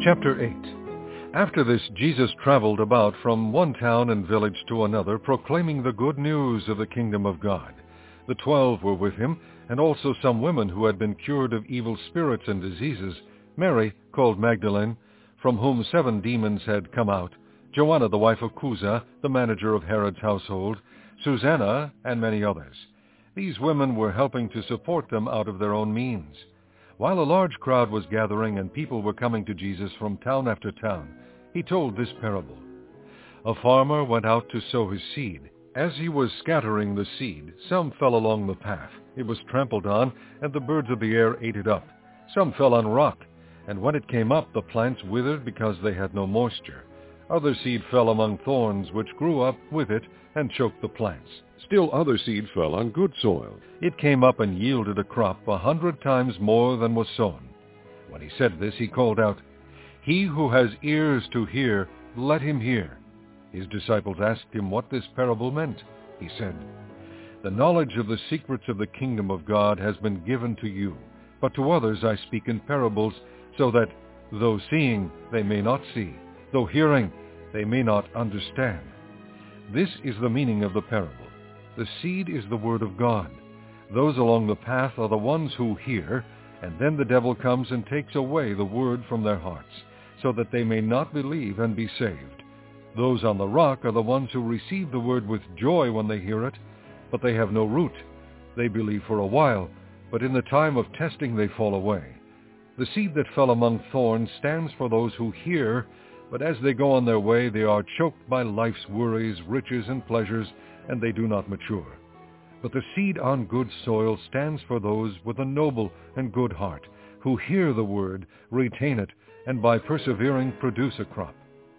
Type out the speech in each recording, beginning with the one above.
Chapter 8. After this, Jesus traveled about from one town and village to another, proclaiming the good news of the kingdom of God. The 12 were with him, and also some women who had been cured of evil spirits and diseases, Mary, called Magdalene, from whom 7 demons had come out, Joanna the wife of Chuza, the manager of Herod's household, Susanna, and many others. These women were helping to support them out of their own means. While a large crowd was gathering and people were coming to Jesus from town after town, he told this parable. A farmer went out to sow his seed. As he was scattering the seed, some fell along the path. It was trampled on, and the birds of the air ate it up. Some fell on rock, and when it came up, the plants withered because they had no moisture. Other seed fell among thorns, which grew up with it and choked the plants. Still other seed fell on good soil. It came up and yielded a crop 100 times more than was sown. When he said this, he called out, "He who has ears to hear, let him hear." His disciples asked him what this parable meant. He said, "The knowledge of the secrets of the kingdom of God has been given to you, but to others I speak in parables, so that, though seeing, they may not see, though hearing, they may not understand." This is the meaning of the parable. The seed is the word of God. Those along the path are the ones who hear, and then the devil comes and takes away the word from their hearts, so that they may not believe and be saved. Those on the rock are the ones who receive the word with joy when they hear it, but they have no root. They believe for a while, but in the time of testing they fall away. The seed that fell among thorns stands for those who hear, but as they go on their way, they are choked by life's worries, riches, and pleasures, and they do not mature. But the seed on good soil stands for those with a noble and good heart, who hear the word, retain it, and by persevering produce a crop.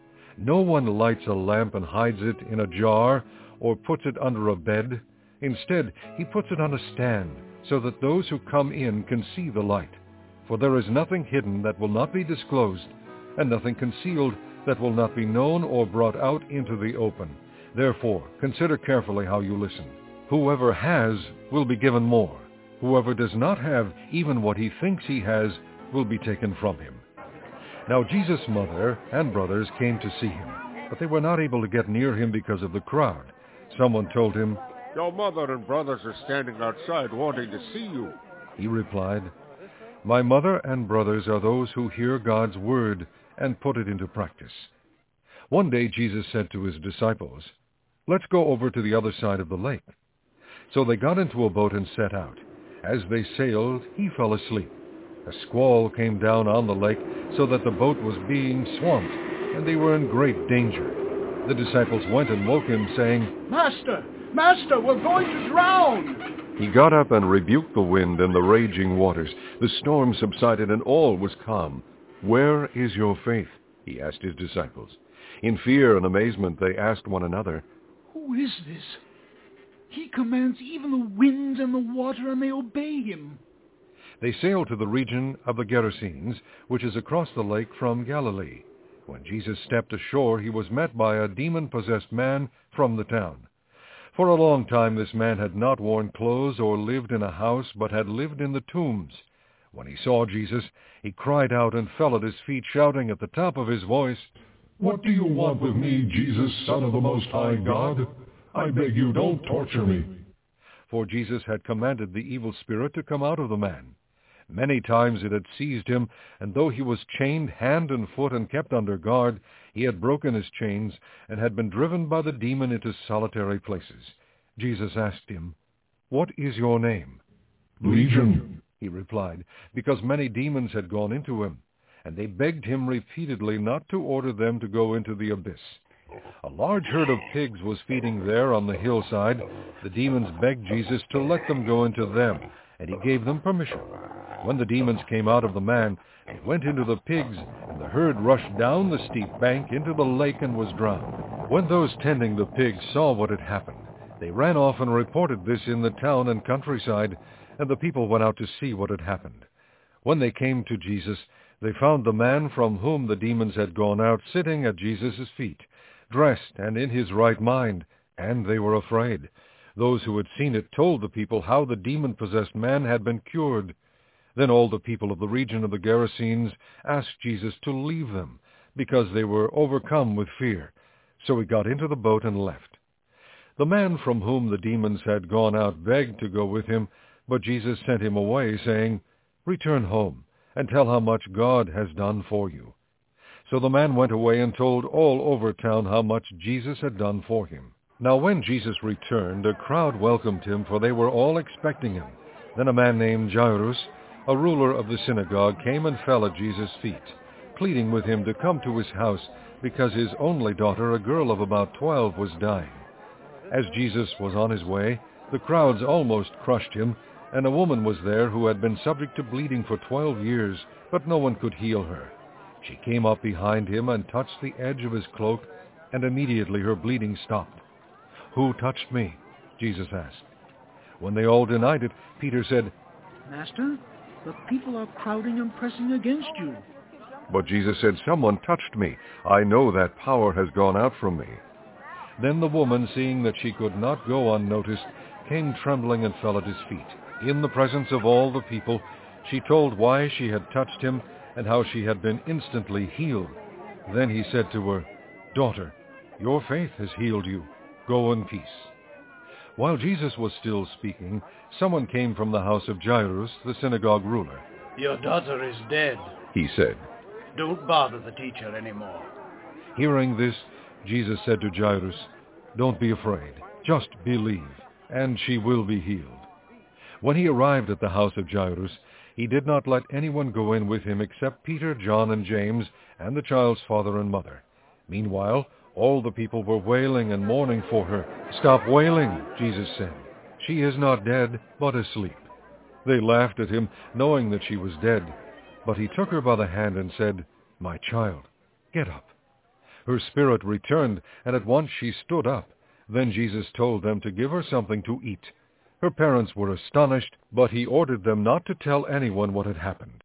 No one lights a lamp and hides it in a jar or puts it under a bed. Instead, he puts it on a stand, so that those who come in can see the light. For there is nothing hidden that will not be disclosed, and nothing concealed that will not be known or brought out into the open. Therefore, consider carefully how you listen. Whoever has will be given more. Whoever does not have even what he thinks he has will be taken from him. Now Jesus' mother and brothers came to see him, but they were not able to get near him because of the crowd. Someone told him, "Your mother and brothers are standing outside wanting to see you." He replied, "My mother and brothers are those who hear God's word and put it into practice." One day Jesus said to his disciples, "Let's go over to the other side of the lake." So they got into a boat and set out. As they sailed, he fell asleep. A squall came down on the lake, so that the boat was being swamped, and they were in great danger. The disciples went and woke him, saying, Master, we're going to drown!" He got up and rebuked the wind and the raging waters. The storm subsided and all was calm. "Where is your faith?" he asked his disciples. In fear and amazement they asked one another, "Who is this? He commands even the wind and the water, and they obey him." They sailed to the region of the Gerasenes, which is across the lake from Galilee. When Jesus stepped ashore, he was met by a demon-possessed man from the town. For a long time this man had not worn clothes or lived in a house, but had lived in the tombs. When he saw Jesus, he cried out and fell at his feet, shouting at the top of his voice, "What do you want with me, Jesus, Son of the Most High God? I beg you, don't torture me." For Jesus had commanded the evil spirit to come out of the man. Many times it had seized him, and though he was chained hand and foot and kept under guard, he had broken his chains and had been driven by the demon into solitary places. Jesus asked him, "What is your name?" "Legion," he replied, because many demons had gone into him, and they begged him repeatedly not to order them to go into the abyss. A large herd of pigs was feeding there on the hillside. The demons begged Jesus to let them go into them, and he gave them permission. When the demons came out of the man, they went into the pigs, and the herd rushed down the steep bank into the lake and was drowned. When those tending the pigs saw what had happened, they ran off and reported this in the town and countryside, and the people went out to see what had happened. When they came to Jesus, they found the man from whom the demons had gone out sitting at Jesus' feet, dressed and in his right mind, and they were afraid. Those who had seen it told the people how the demon-possessed man had been cured. Then all the people of the region of the Gerasenes asked Jesus to leave them, because they were overcome with fear. So he got into the boat and left. The man from whom the demons had gone out begged to go with him, but Jesus sent him away, saying, "Return home, and tell how much God has done for you." So the man went away and told all over town how much Jesus had done for him. Now when Jesus returned, a crowd welcomed him, for they were all expecting him. Then a man named Jairus, a ruler of the synagogue, came and fell at Jesus' feet, pleading with him to come to his house, because his only daughter, a girl of about 12, was dying. As Jesus was on his way, the crowds almost crushed him, and a woman was there who had been subject to bleeding for 12 years, but no one could heal her. She came up behind him and touched the edge of his cloak, and immediately her bleeding stopped. "Who touched me?" Jesus asked. When they all denied it, Peter said, "Master, the people are crowding and pressing against you." But Jesus said, "Someone touched me. I know that power has gone out from me." Then the woman, seeing that she could not go unnoticed, came trembling and fell at his feet. In the presence of all the people, she told why she had touched him and how she had been instantly healed. Then he said to her, "Daughter, your faith has healed you. Go in peace." While Jesus was still speaking, someone came from the house of Jairus, the synagogue ruler. "Your daughter is dead," he said. "Don't bother the teacher anymore." Hearing this, Jesus said to Jairus, "Don't be afraid. Just believe, and she will be healed." When he arrived at the house of Jairus, he did not let anyone go in with him except Peter, John, and James, and the child's father and mother. Meanwhile, all the people were wailing and mourning for her. "Stop wailing," Jesus said. "She is not dead, but asleep." They laughed at him, knowing that she was dead. But he took her by the hand and said, "My child, get up." Her spirit returned, and at once she stood up. Then Jesus told them to give her something to eat. Her parents were astonished, but he ordered them not to tell anyone what had happened.